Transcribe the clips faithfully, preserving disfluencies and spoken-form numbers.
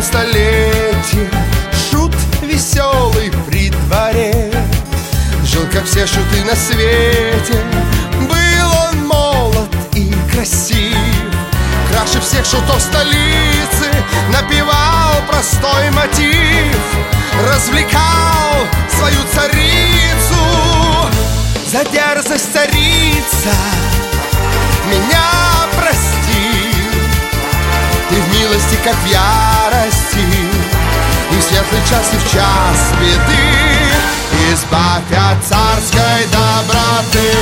столетие, шут веселый при дворе. Жил, как все шуты на свете, был он молод и красив. Краше всех шутов столицы напевал простой мотив, развлекал свою царицу. За дерзость, царица, меня прости. Ты в милости, как в ярости, и в светлый час, и в час беды избавь от царской доброты.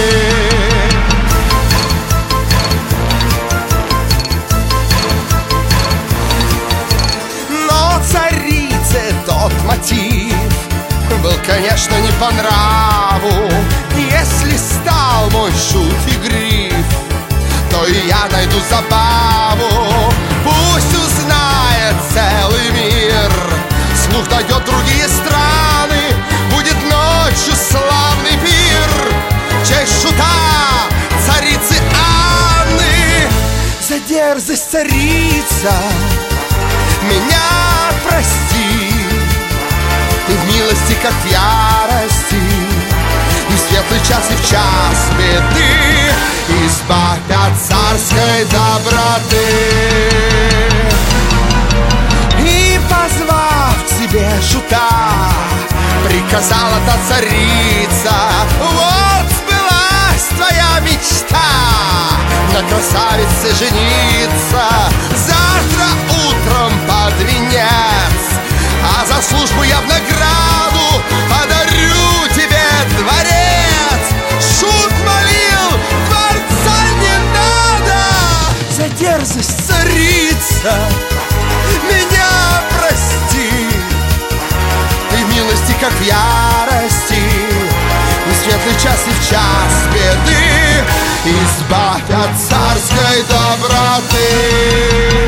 Но царице тот мотив был, конечно, не по нраву. Если стал мой шут игрив, то и я найду забаву. Пусть узнает целый мир, слух дойдет другие страны, будет ночью славный пир в честь шута царицы Анны. За дерзость, царица, меня прости. Ты в милости, как в ярости, и в светлый час, и в час беды избавь от царской доброты. И, позвав к себе шута, приказала та царица: вот сбылась твоя мечта, на красавице жениться завтра утром под венец. А за службу я в награду подарю тебе дворец. Шут молил, дворца не надо. За дерзость, царица, меня прости. Ты в милости, как в ярости, и в светлый час, и в час беды избавь от царской доброты.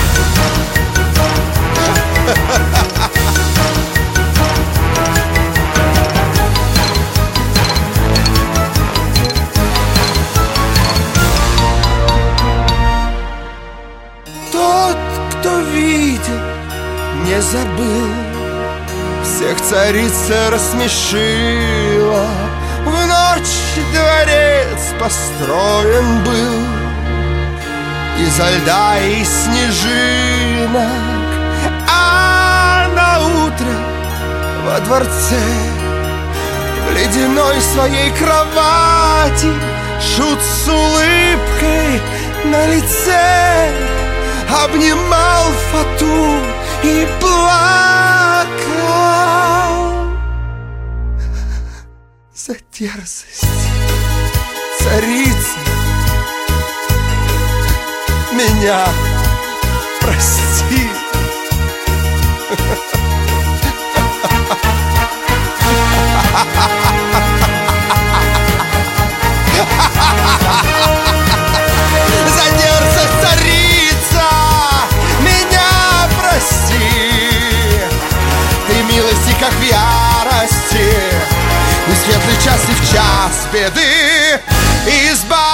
Тот, кто видел, не забыл, всех царица рассмешила. В ночь дворец построен был изо льда и снежинок, а на утро во дворце в ледяной своей кровати шут с улыбкой на лице обнимал фату и плакал. За дерзость, царица, меня прости. За дерзость, царица, меня прости. Ты милости, как в ярости, и в светлый час, и в час беды избавь